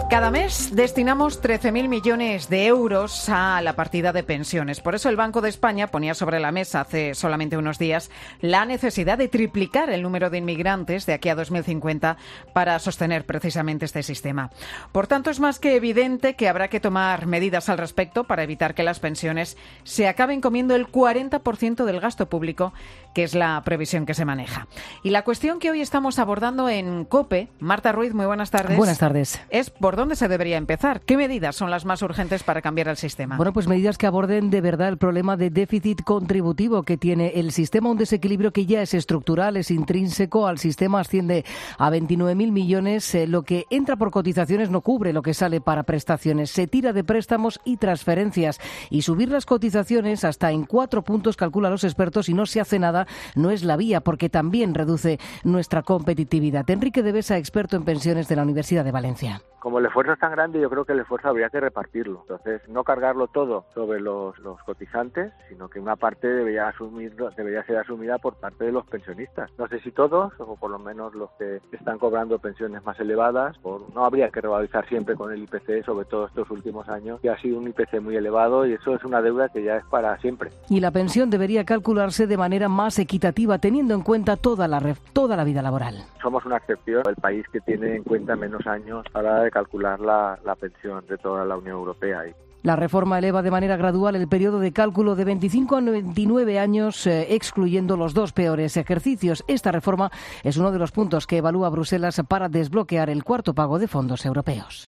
Cada mes destinamos 13.000 millones de euros a la partida de pensiones. Por eso el Banco de España ponía sobre la mesa hace solamente unos días la necesidad de triplicar el número de inmigrantes de aquí a 2050 para sostener precisamente este sistema. Por tanto, es más que evidente que habrá que tomar medidas al respecto para evitar que las pensiones se acaben comiendo el 40% del gasto público, que es la previsión que se maneja. Y la cuestión que hoy estamos abordando en COPE, Marta Ruiz, muy buenas tardes. Buenas tardes. Es ¿por dónde se debería empezar? ¿Qué medidas son las más urgentes para cambiar el sistema? Bueno, pues medidas que aborden de verdad el problema de déficit contributivo que tiene el sistema, un desequilibrio que ya es estructural, es intrínseco al sistema, asciende a 29.000 millones. Lo que entra por cotizaciones no cubre lo que sale para prestaciones. Se tira de préstamos y transferencias. Y subir las cotizaciones hasta en 4 puntos, calculan los expertos, y no se hace nada, no es la vía, porque también reduce nuestra competitividad. Enrique de Besa, experto en pensiones de la Universidad de Valencia. Como el esfuerzo es tan grande, yo creo que el esfuerzo habría que repartirlo. Entonces, no cargarlo todo sobre los cotizantes, sino que una parte debería ser asumida por parte de los pensionistas. No sé si todos, o por lo menos los que están cobrando pensiones más elevadas. No habría que revalorizar siempre con el IPC, sobre todo estos últimos años, que ha sido un IPC muy elevado y eso es una deuda que ya es para siempre. Y la pensión debería calcularse de manera más equitativa, teniendo en cuenta toda la vida laboral. Somos una excepción, el país que tiene en cuenta menos años a la hora de calcular la pensión de toda la Unión Europea. La reforma eleva de manera gradual el periodo de cálculo de 25 a 99 años, excluyendo los 2 peores ejercicios. Esta reforma es uno de los puntos que evalúa Bruselas para desbloquear el cuarto pago de fondos europeos.